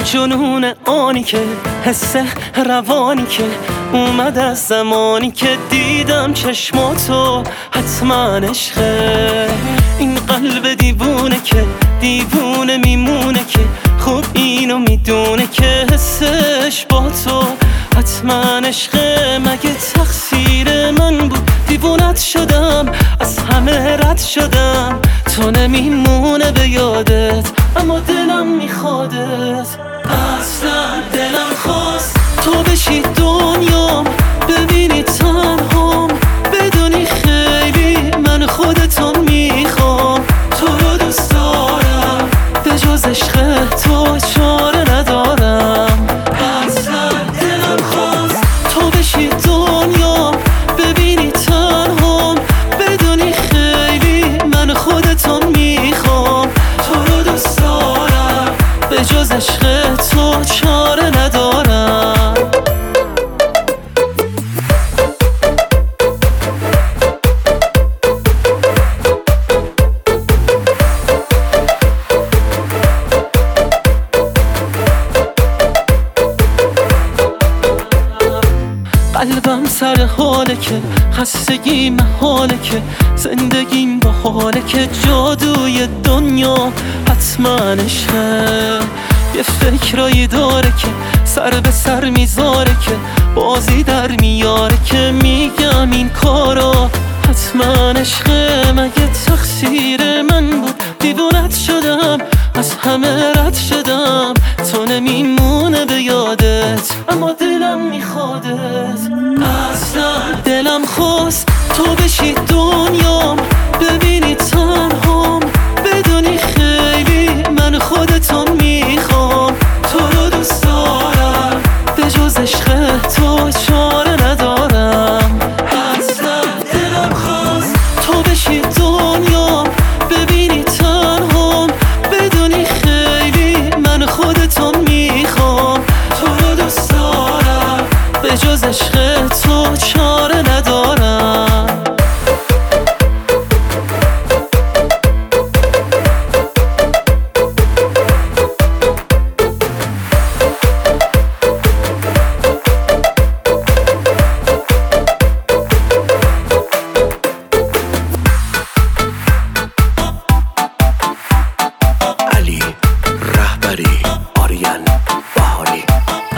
جنون آنی که حس روانی که اومد از زمانی که دیدم چشماتو حتما عشقه. این قلب دیوونه که دیوونه میمونه که خوب اینو میدونه که حسش با تو حتما عشقه. مگه تقصیر من بود دیوونت شدم، از همه رد شدم، تو نمیمونه به یادت اما دلم میخوادت. اصلا دلم خواست تو بشی دنیام، ببینی تنهام، بدونی خیلی من خودتو میخوام. تو رو دوست دارم، به جز عشق تو چاره ندارم. اصلا دلم خواست تو بشی دنیام، ببینی تنهام، بدونی خیلی من خودتو میخوام. تو رو دوست دارم، به جز عشق تو چاره ندارم. قلبم سر حاله که خستگی محاله که زندگیم با حاله که جادوی دنیا حتما عشقه. یه فکرایی داره که سر به سر میذاره که بازی در میاره که میگم این کارا حتما عشقه. مگه تقصیر من بود دیوونت شدم، از همه رد شدم، تو نمیمونه به یادت اما دلم میخوادت. اصلا دلم خواست تو بشی دنیام، ببینی تنهام، بدونی خیلی من خودتو میخوام. تو رو دوست دارم، به جز عشق تو چاره ندارم. اصلا دلم خواست تو بشی دنیام، ببینی تنهام، بدونی خیلی من خودتو میخوام. تو رو دوست دارم، به جز عشق تو چاره ندارم. علی رهبری، آریان بهاری.